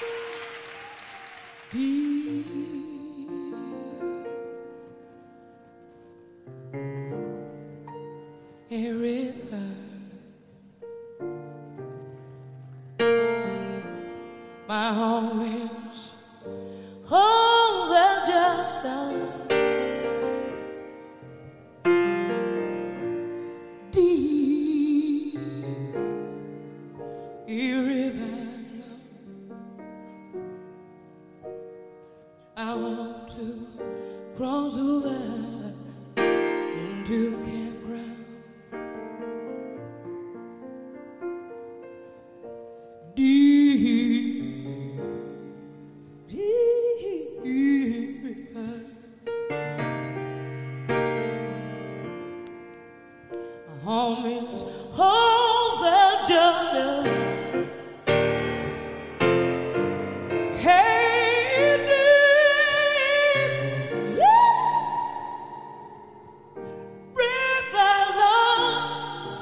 Deep a river, my home is over Jordan. Deep a river, I want to cross over into campground. Deep, deep river, my home is over Jordan. Hey, deep, yeah, river, love,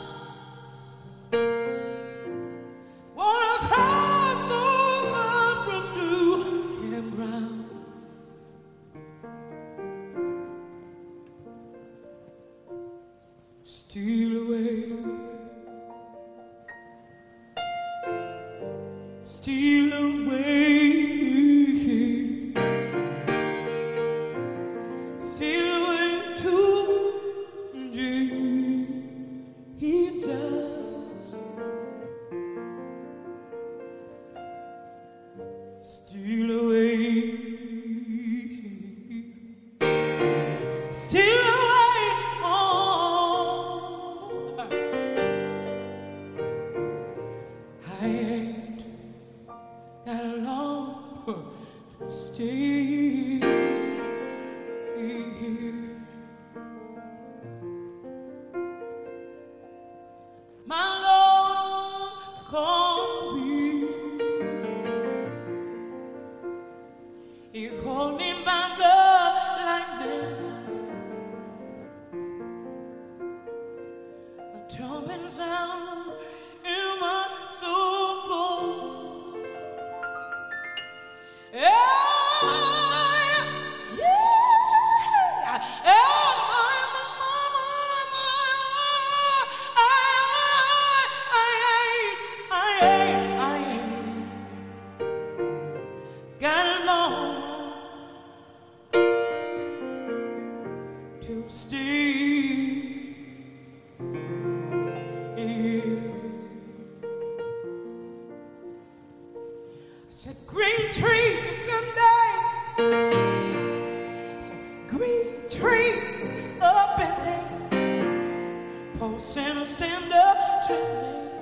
wanna cross over to campground. Steal away, steal away, steal away to Jesus. Steal away, steal away home. I ain't got long to stay here. My Lord called me. He called me by the lightning. A trumpet sound in my soul. To stay here. I said, green tree, good day. I said, green trees up in there. Poor sinner stand up to me.